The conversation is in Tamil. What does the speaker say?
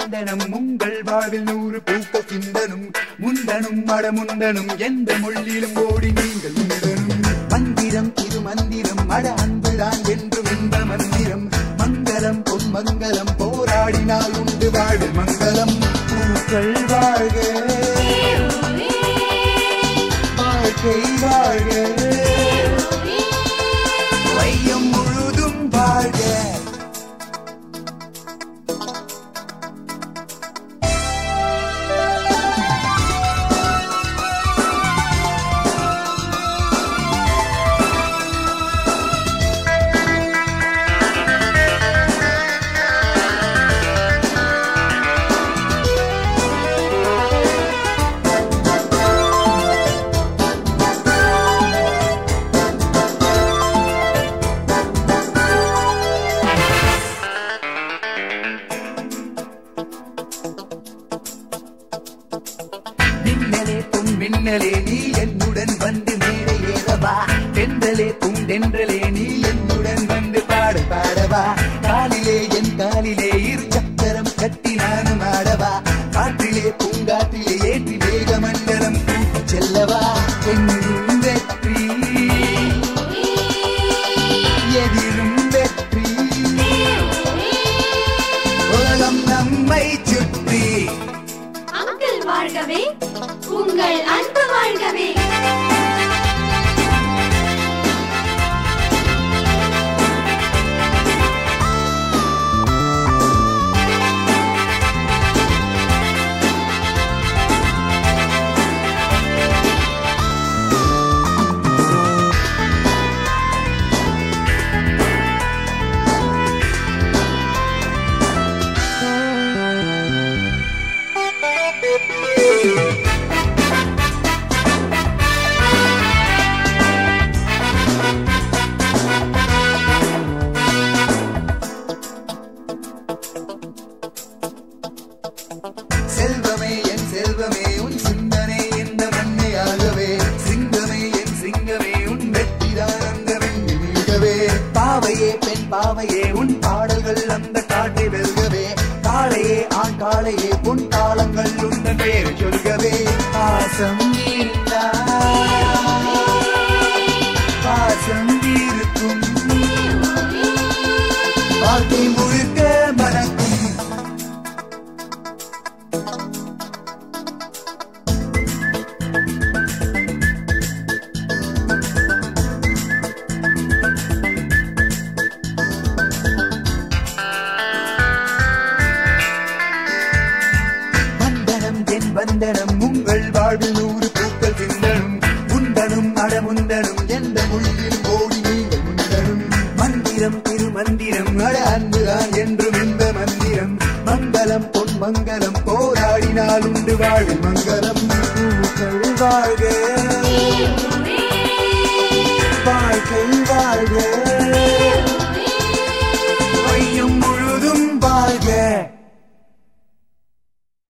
வந்தனம் உங்கள் வாழ்வில் 100 பூக்கள் சிந்தனும் முந்தனும் மடமுந்தனும் எந்த மொழியிலும் ஓடி நீங்கள் உண்டனும் மந்திரம் திருமந்திரம் மட அன்புதான் என்றும் இந்த மந்திரம் மங்களம் பொன் மங்களம் போராடினால் உண்டு வாழ்வு மங்களம் பூக்கள் வாழ்க வாழ்க்கை வாழ்க வையம் முழுதும் வாழ்க மின்னலே நீ என்னுடன் வந்து மேடை ஏறவா தென்றலே பூந்தென்றலே நீ என்னுடன் வந்து பாடு பாடவா காலிலே என் காலிலே இரு சக்கரம் கட்டி நானும் ஆடவா காற்றிலே பூங்காற்றிலே ஏற்றி வேக மண்டலம் கூட்டி செல்லவா எங்கும் வெற்றி எதிரும் வெற்றி உலகம் நம்மை சுற்றி அங்கிள் வாழ்கவே உங்கள் அன்பு வாழ்கவே செல்வமே என் செல்வமே உன் சிந்தனை இந்த மண்ணையாகவே சிங்கமே என் சிங்கமே உன் வெற்றிதான் அந்த வெண்ணி மீகவே பாவையே பெண் பாவையே உன் பாடல்கள் அந்த காட்டை வெல்கவே காளையே ஆண் காளையே உன் காலங்கள் உந்த பெயர் சொல்கவே பாசம் பாசம் இருக்கும் வாழ்க்கை முழுக்க மறக்கும் வந்தனம் உங்கள் வாழ்வில் 100 பூக்கள் சிந்தனும் முந்தனும் அடமுந்தனும் எந்த மொழியில் ஓடி நீங்கள் முந்தனும் மந்திரம் திருமந்திரம் அட அன்புதான் என்றும் இந்த மந்திரம் மங்களம் பொன் மங்களம் போராடினால் உண்டு வாழ்வில் மங்களம் பூக்கள் வாழ்க வாழ்க்கை வாழ்க